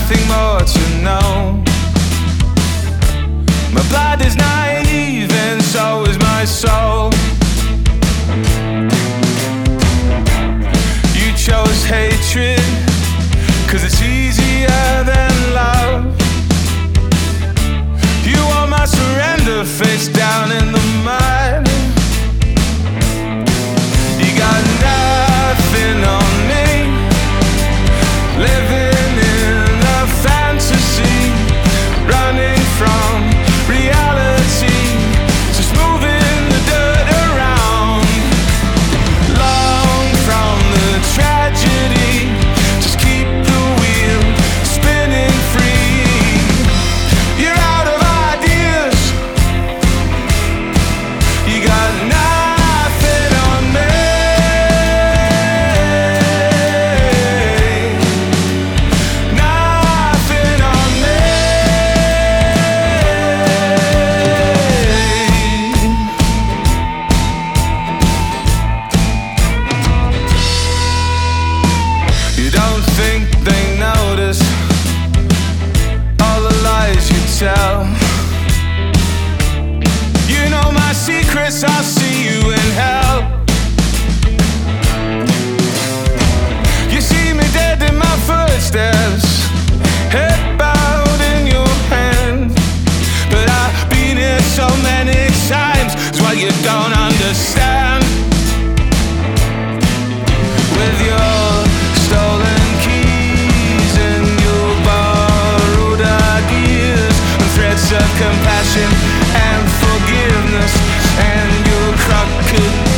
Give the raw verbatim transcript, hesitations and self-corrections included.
nothing more to know. My blood is naive and so is my soul. You chose hatred, 'cause it's easier than love. You want my surrender face down in the mud. You got nothing on me, living in a fantasy, running from reality, just moving the dirt around. Long from the tragedy, just keep the wheel spinning free. You're out of ideas, you got nothing on me. Nothing on me. You don't think they notice all the lies you tell. You know my secrets, I'll see you in hell. You see me dead in my footsteps, head bowed in your hand. But I've been here so many times, it's what you don't understand. With your stolen keys and your borrowed ideas and threats of compassion and forgiveness and your crooked